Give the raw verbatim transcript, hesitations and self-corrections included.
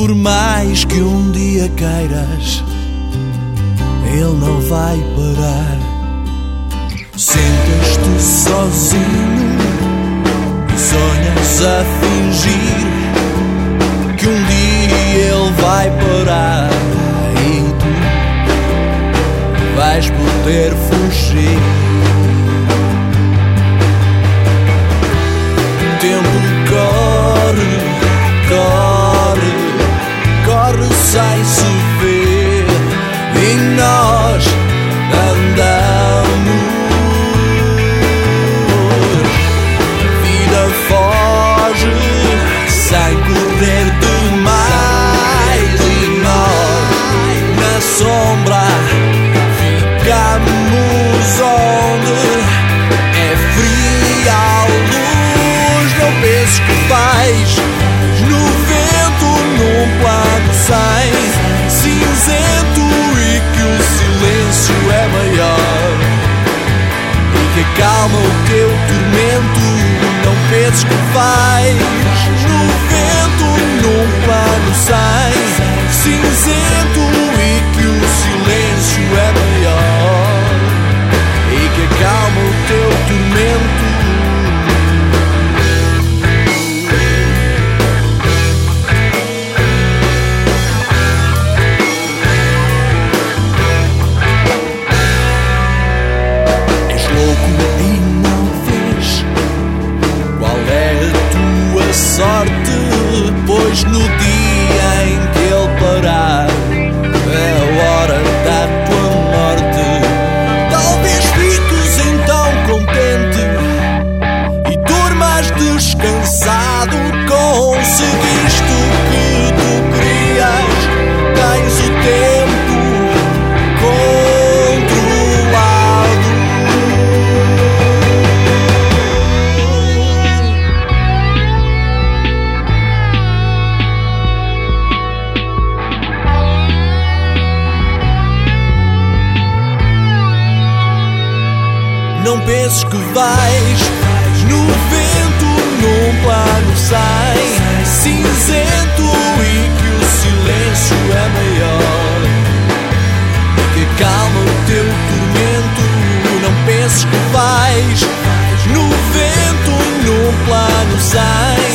Por mais que um dia queiras, ele não vai parar. Sentas-te sozinho e sonhas a fingir que um dia ele vai parar e tu vais poder fugir. O tempo corre, corre, corre sem se ver e nós andamos. A vida foge sem correr demais e nós na sombra ficamos onde é fria a luz. Não penses que vais no vento num plano sem cinzento e que o silêncio é maior e que acalma o teu tormento. Não penses que vais no vento num plano sem cinzento e que o silêncio é maior e que acalma o teu tormento. Sorte, pois no dia em que ele parar é a hora da tua morte. Talvez fiques então contente e durmas descansado. Conseguiste o que tu querias, tens o tempo controlado. Não penses que vais no vento num plano sem cinzento e que o silêncio é maior e que calma o teu tormento. Não penses que vais no vento num plano sem